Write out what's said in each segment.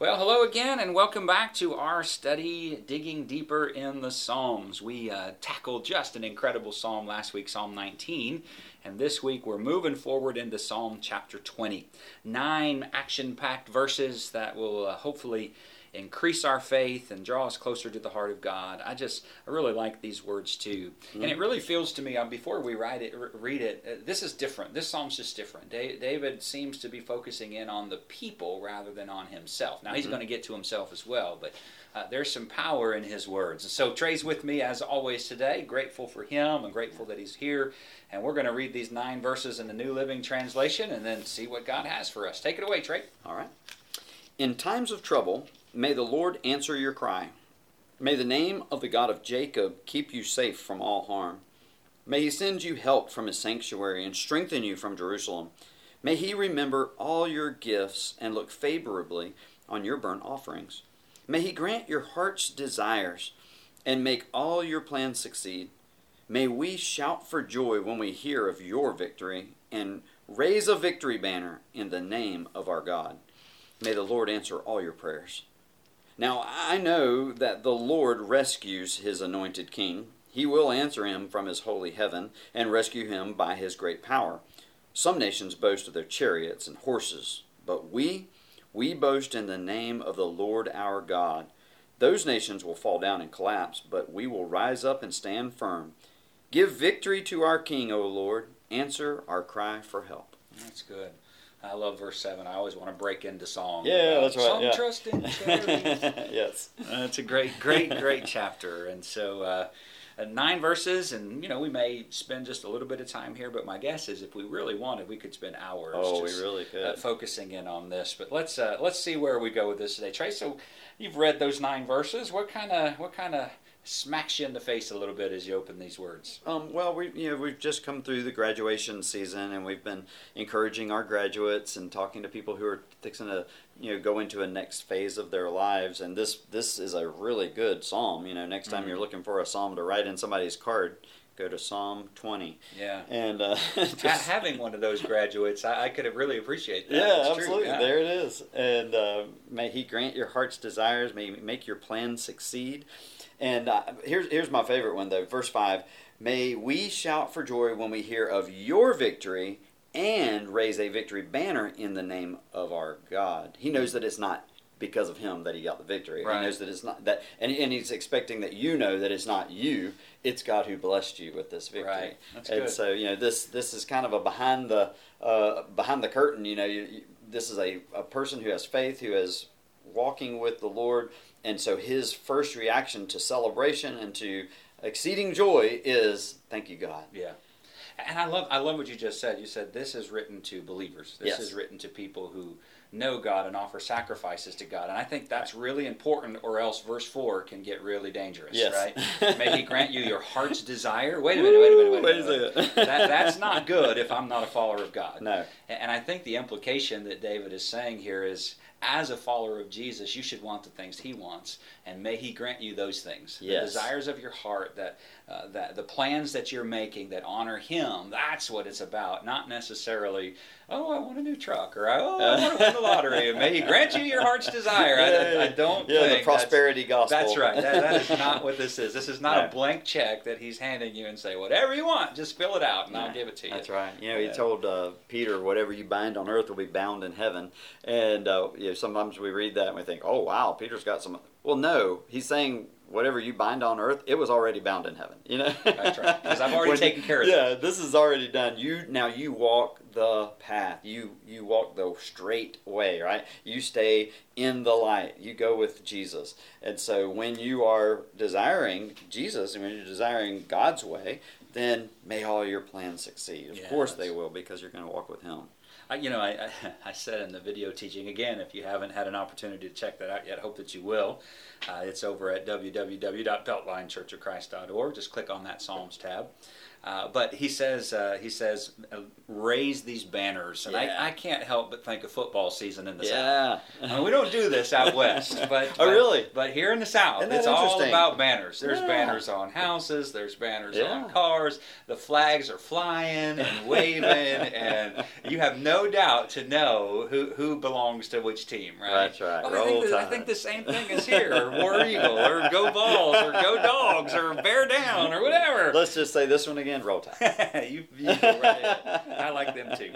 Well, hello again, and welcome back to our study, Digging Deeper in the Psalms. We tackled just an incredible psalm last week, Psalm 19, and this week we're moving forward into Psalm chapter 20. 9 action-packed verses that will hopefully increase our faith and draw us closer to the heart of God. I really like these words too. And it really feels to me, before we read it, this is different. This psalm's just different. David seems to be focusing in on the people rather than on himself. Now he's going to get to himself as well, but there's some power in his words. So Trey's with me as always today. Grateful for him and grateful that he's here. And we're going to read these 9 verses in the New Living Translation and then see what God has for us. Take it away, Trey. All right. In times of trouble, may the Lord answer your cry. May the name of the God of Jacob keep you safe from all harm. May he send you help from his sanctuary and strengthen you from Jerusalem. May he remember all your gifts and look favorably on your burnt offerings. May he grant your heart's desires and make all your plans succeed. May we shout for joy when we hear of your victory and raise a victory banner in the name of our God. May the Lord answer all your prayers. Now, I know that the Lord rescues his anointed king. He will answer him from his holy heaven and rescue him by his great power. Some nations boast of their chariots and horses, but we boast in the name of the Lord our God. Those nations will fall down and collapse, but we will rise up and stand firm. Give victory to our king, O Lord. Answer our cry for help. That's good. I love verse 7. I always want to break into song. Yeah, that's right. Some trust in charity. Yes. It's a great chapter. And so 9 verses, and we may spend just a little bit of time here, but my guess is if we really wanted, we could spend hours we really could. Focusing in on this. But let's see where we go with this today. Trey, so you've read those 9 verses. What kind of smacks you in the face a little bit as you open these words? Well, we've just come through the graduation season, and we've been encouraging our graduates and talking to people who are fixing to go into a next phase of their lives. And this is a really good psalm. Next time you're looking for a psalm to write in somebody's card, go to Psalm 20. Yeah. And having one of those graduates, I could have really appreciate that. Yeah, That's absolutely. True. Yeah. There it is. And may he grant your heart's desires. May he make your plans succeed. And here's my favorite one, though. Verse 5, may we shout for joy when we hear of your victory and raise a victory banner in the name of our God. He knows that it's not because of him that he got the victory. Right. He knows that it's not that, and he's expecting that that it's not you, it's God who blessed you with this victory. Right. That's and good. So this is kind of a behind the curtain. This is a person who has faith, who is walking with the Lord. And so his first reaction to celebration and to exceeding joy is, thank you, God. Yeah. And I love what you just said. You said this is written to believers. This is written to people who know God and offer sacrifices to God. And I think that's really important, or else verse 4 can get really dangerous, right? May he grant you your heart's desire. Wait a minute. Wait a second. That's not good if I'm not a follower of God. No. And I think the implication that David is saying here is, as a follower of Jesus, you should want the things he wants, and may he grant you those things. Yes. The desires of your heart, that the plans that you're making that honor him, that's what it's about, not necessarily, I want a new truck, or I want to win the lottery, and may he grant you your heart's desire. I don't think the prosperity gospel. That's right. That is not what this is. This is not a blank check that he's handing you and say, whatever you want, just fill it out, and I'll give it to you. That's right. He told Peter, whatever you bind on earth will be bound in heaven. And sometimes we read that and we think, oh, wow, Peter's got some... Well, no, he's saying whatever you bind on earth, it was already bound in heaven. That's right, because I've already taken care of it. Yeah, this is already done. Now you walk the path. You walk the straight way, right? You stay in the light. You go with Jesus. And so when you are desiring Jesus, and when you're desiring God's way, then may all your plans succeed. Of course they will, because you're going to walk with him. I said in the video teaching, again, if you haven't had an opportunity to check that out yet, hope that you will. It's over at www.beltlinechurchofchrist.org. Just click on that Psalms tab. But he says, raise these banners. And I can't help but think of football season in the South. I mean, we don't do this out west. But really? But here in the South, it's all about banners. There's banners on houses. There's banners on cars. The flags are flying and waving. And you have no doubt to know who belongs to which team, right? That's right. I think the same thing is here. Or War Eagle, or Go Balls, or Go Dogs, or Bear Down, or whatever. Let's just say this one again, Roll Tide. you go right ahead. I like them too.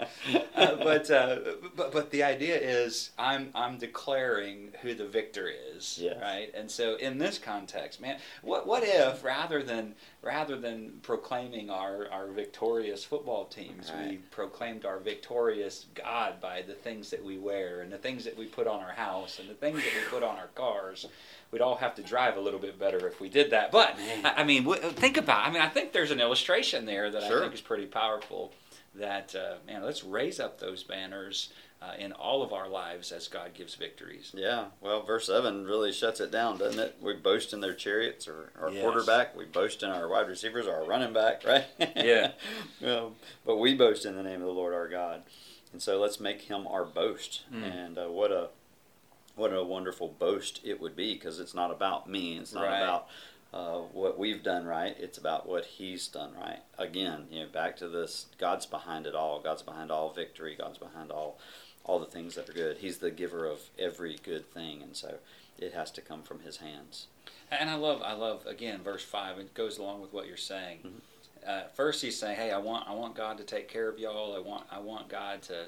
But the idea is I'm declaring who the victor is, right? And so in this context, man, what if rather than proclaiming our victorious football teams, we proclaimed our victorious God by the things that we wear and the things that we put on our house and the things that we put on our cars? We'd all have to drive a little bit better if we did that. But, I mean, think about it. I mean, I think there's an illustration there that I think is pretty powerful that, let's raise up those banners in all of our lives as God gives victories. Yeah, well, verse 7 really shuts it down, doesn't it? We boast in their chariots, or our quarterback. We boast in our wide receivers, or our running back, right? Yeah. But we boast in the name of the Lord our God. And so let's make him our boast. And what a wonderful boast it would be, because it's not about me. It's not about what we've done right. It's about what he's done right. Again, back to this, God's behind it all. God's behind all victory. God's behind all the things that are good. He's the giver of every good thing, and so it has to come from his hands. And I love again, verse 5. It goes along with what you're saying. First, he's saying, "Hey, I want God to take care of y'all. I want God to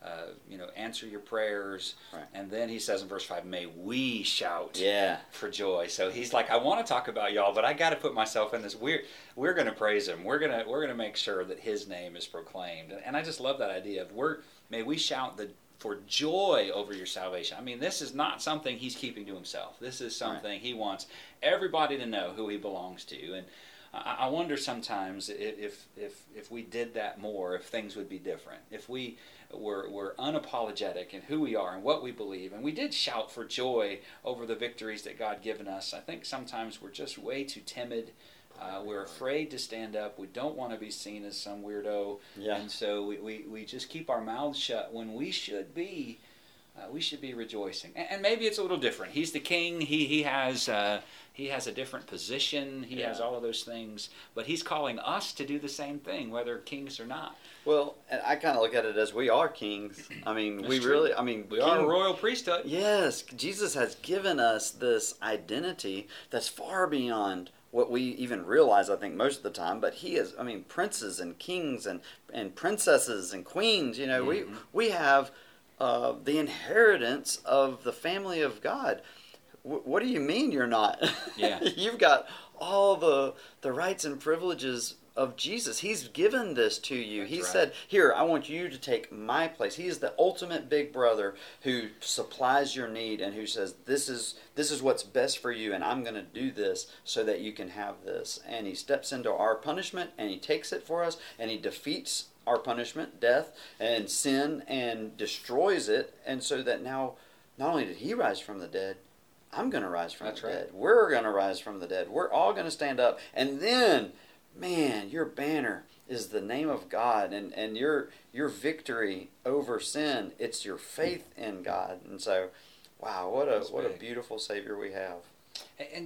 answer your prayers." Right. And then he says in verse 5, "May we shout for joy." So he's like, I want to talk about y'all, but I got to put myself in this. We're going to praise him. We're going to make sure that his name is proclaimed. And I just love that idea of may we shout for joy over your salvation. I mean, this is not something he's keeping to himself. This is something he wants everybody to know who he belongs to. And I wonder sometimes if we did that more, if things would be different. If we were unapologetic in who we are and what we believe, and we did shout for joy over the victories that God given us. I think sometimes we're just way too timid. We're afraid to stand up. We don't want to be seen as some weirdo. And so we just keep our mouths shut when we should be rejoicing. And maybe it's a little different. He's the king. He has a different position. He has all of those things. But he's calling us to do the same thing, whether kings or not. Well, and I kind of look at it as we are kings. I mean, we are a royal priesthood. Yes, Jesus has given us this identity that's far beyond what we even realize, I think, most of the time. But he is, princes and kings and princesses and queens. We have the inheritance of the family of God. What do you mean you're not? Yeah. You've got all the rights and privileges of Jesus. He's given this to you. He said, "Here, I want you to take my place." He is the ultimate big brother who supplies your need and who says, this is what's best for you, and I'm going to do this so that you can have this. And he steps into our punishment, and he takes it for us, and he defeats our punishment, death, and sin, and destroys it. And so that now, not only did he rise from the dead, I'm going to rise from the dead. We're going to rise from the dead. We're all going to stand up. And then, man, your banner is the name of God, and your victory over sin, it's your faith in God. And so, wow, what a beautiful Savior we have. And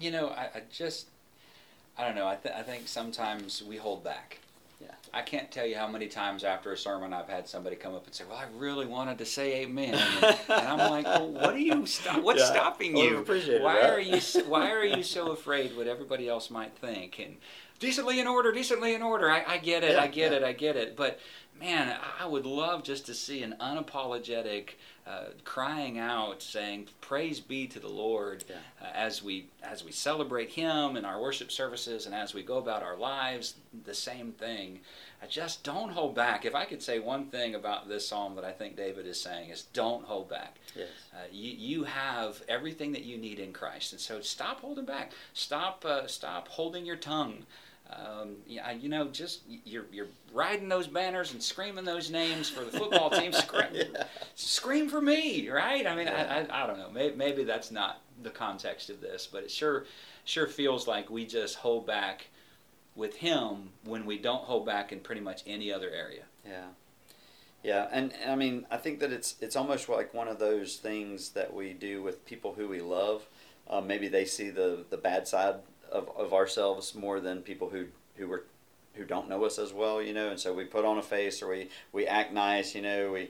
I don't know, I think sometimes we hold back. Yeah. I can't tell you how many times after a sermon I've had somebody come up and say, "Well, I really wanted to say amen," and I'm like, "Well, what's stopping you? Why are you so afraid what everybody else might think?" And decently in order. I get it. I get it. But man, I would love just to see an unapologetic crying out, saying, "Praise be to the Lord," as we celebrate Him in our worship services, and as we go about our lives, the same thing. Just don't hold back. If I could say one thing about this psalm that I think David is saying is, don't hold back. Yes. You have everything that you need in Christ, and so stop holding back. Stop holding your tongue. Just you're riding those banners and screaming those names for the football team. Scream for me, right? I mean, I don't know. Maybe that's not the context of this, but it sure feels like we just hold back with Him when we don't hold back in pretty much any other area. Yeah. Yeah, and I mean, I think that it's almost like one of those things that we do with people who we love. Maybe they see the bad side of ourselves more than people who don't know us as well, and so we put on a face, or we act nice, we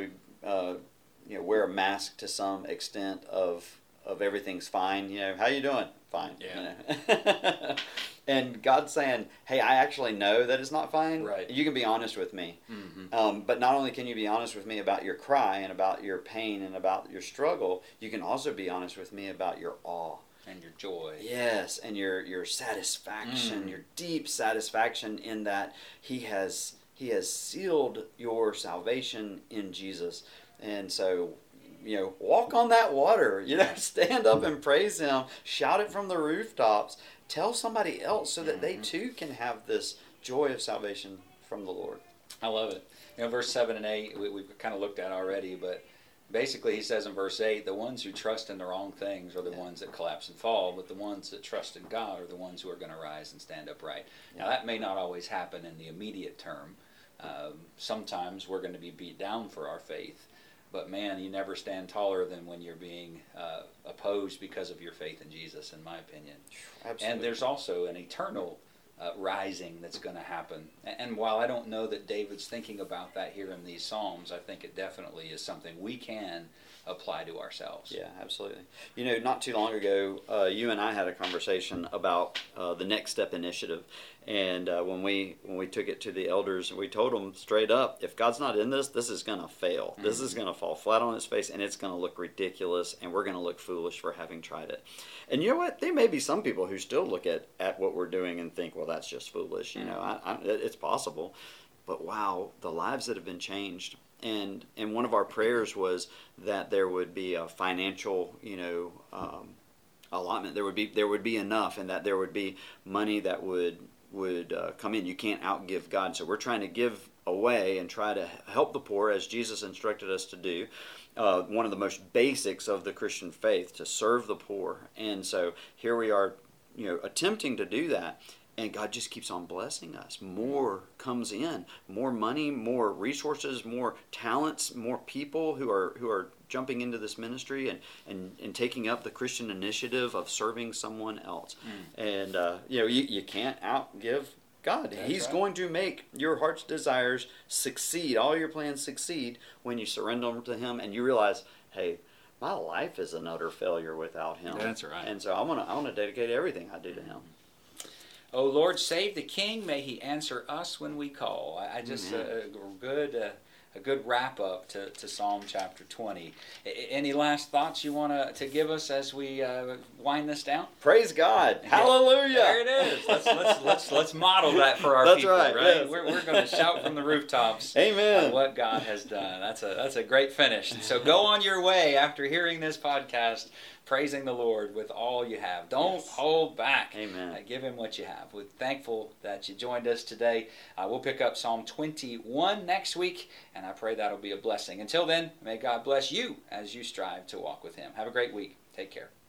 wear a mask to some extent of everything's fine, how you doing? Fine. Yeah. And God's saying, hey, I actually know that it's not fine. Right. You can be honest with me. Mm-hmm. But not only can you be honest with me about your cry and about your pain and about your struggle, you can also be honest with me about your awe. And your joy. Yes, and your satisfaction, your deep satisfaction in that He has sealed your salvation in Jesus. And so, walk on that water, stand up and praise Him, shout it from the rooftops, tell somebody else so that they too can have this joy of salvation from the Lord. I love it. Verse 7 and 8, we've kind of looked at already, but basically he says in verse 8, the ones who trust in the wrong things are the ones that collapse and fall, but the ones that trust in God are the ones who are going to rise and stand upright. Now that may not always happen in the immediate term. Sometimes we're going to be beat down for our faith. But man, you never stand taller than when you're being opposed because of your faith in Jesus, in my opinion. Absolutely. And there's also an eternal rising that's going to happen. And while I don't know that David's thinking about that here in these Psalms, I think it definitely is something we can apply to ourselves. Yeah, absolutely. Not too long ago, you and I had a conversation about the Next Step Initiative, and when we took it to the elders, we told them straight up, if God's not in this is going to fail. Mm-hmm. This is going to fall flat on its face, and it's going to look ridiculous, and we're going to look foolish for having tried it. And you know what? There may be some people who still look at what we're doing and think, well, that's just foolish. Mm-hmm. It's possible. But wow, the lives that have been changed. And one of our prayers was that there would be a financial, allotment. There would be enough, and that there would be money that would come in. You can't outgive God, so we're trying to give away and try to help the poor as Jesus instructed us to do. One of the most basics of the Christian faith, to serve the poor. And so here we are, attempting to do that. And God just keeps on blessing us. More comes in. More money, more resources, more talents, more people who are jumping into this ministry and taking up the Christian initiative of serving someone else. And you can't outgive God. That's He's right. going to make your heart's desires succeed, all your plans succeed when you surrender them to Him and you realize, hey, my life is an utter failure without Him. That's right. And so I want to dedicate everything I do to Him. O Lord, save the King. May He answer us when we call. I just a good wrap up to Psalm chapter 20. Any last thoughts you want to give us as we wind this down? Praise God! Hallelujah! There it is. Let's model that for our people. That's right. Yes. We're going to shout from the rooftops. Amen. What God has done. That's a great finish. So go on your way after hearing this podcast, praising the Lord with all you have. Don't hold back. Amen. Give Him what you have. We're thankful that you joined us today. We'll pick up Psalm 21 next week, and I pray that'll be a blessing. Until then, may God bless you as you strive to walk with Him. Have a great week. Take care.